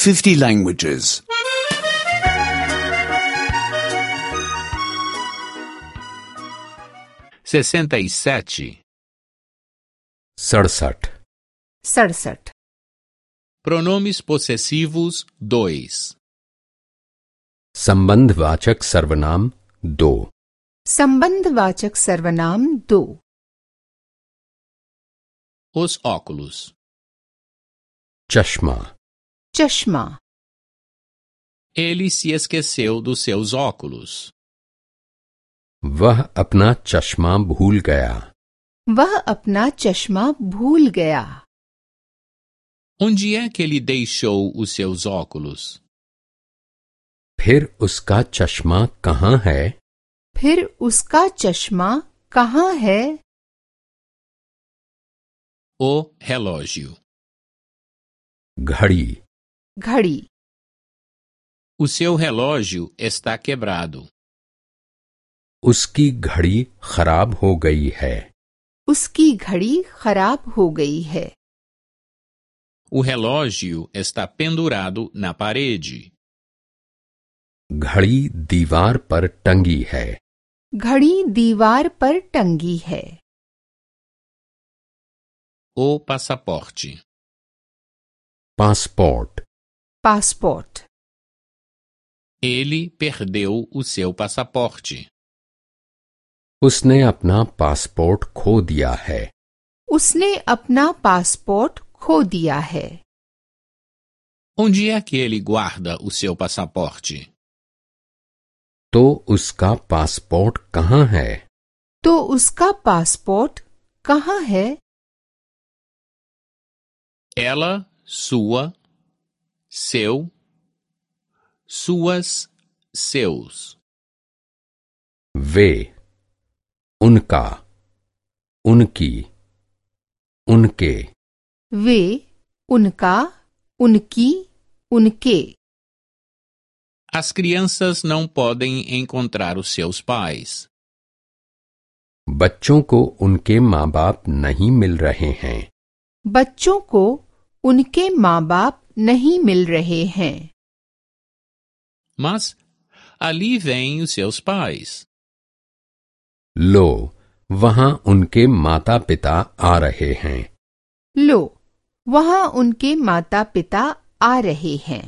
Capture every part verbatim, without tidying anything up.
fifty languages. sessenta e sete. सड़सठ सड़सठ Pronomes possessivos dois. संबंधवाचक सर्वनाम दो संबंधवाचक सर्वनाम दो Os óculos. चश्मा चश्मा Ele se esqueceu dos seus óculos. वह अपना चश्मा भूल गया वह अपना चश्मा भूल गया Onde é que ele deixou os seus óculos? फिर उसका चश्मा कहाँ है फिर उसका चश्मा कहाँ है O relógio. घड़ी घड़ी O seu relógio está quebrado. उसकी घड़ी खराब हो गई है उसकी घड़ी खराब हो गई है O relógio está pendurado na parede. घड़ी दीवार पर टंगी है घड़ी दीवार पर टंगी है O passaporte. Passport passport Ele perdeu o seu passaporte. उसने अपना पासपोर्ट खो दिया है उसने अपना पासपोर्ट खो दिया है Onde é que ele guarda o seu passaporte? तो उसका पासपोर्ट कहाँ है तो उसका पासपोर्ट कहाँ है Ela, sua, seu, suas, seus. वे उनका उनकी उनके वे उनका उनकी उनके As crianças não podem encontrar os seus pais. बच्चों को उनके माँ बाप नहीं मिल रहे हैं बच्चों को उनके माँ बाप नहीं मिल रहे हैं Mas ali vêm os seus pais. लो वहां उनके माता पिता आ रहे हैं लो वहाँ उनके माता पिता आ रहे हैं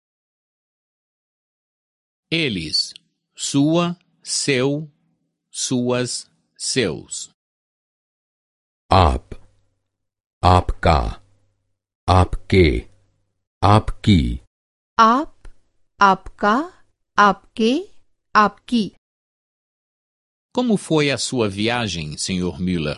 Eles, sua, seu, suas, seus. आप आपका आपके आपकी आप आपका आपके आपकी Como foi a sua viagem, senhor Müller?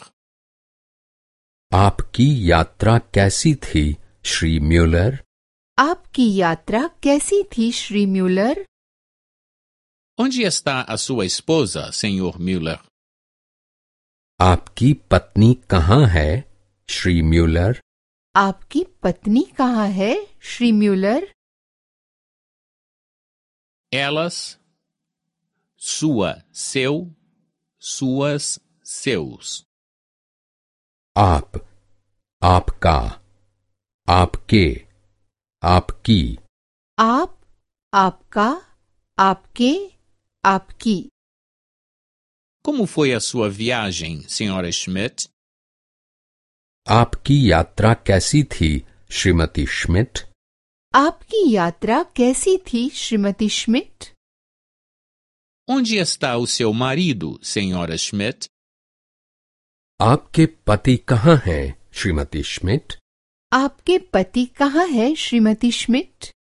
आपकी यात्रा कैसी थी श्री म्यूलर आपकी यात्रा कैसी थी Shri Mueller Onde está a sua esposa, senhor Müller? आपकी पत्नी कहाँ है श्री म्यूलर आपकी पत्नी कहाँ है Shri Mueller Elas, sua, seu, suas, seus. आप आपका आपके आपकी आप आपका आपके आपकी Como foi a sua viagem, senhora Schmidt? आपकी यात्रा कैसी थी श्रीमती श्मिट आपकी यात्रा कैसी थी Shrimati Schmidt Onde está o seu marido, senhora Schmidt? आपके पति कहाँ हैं श्रीमती श्मिट आपके पति कहाँ है श्रीमती श्मिट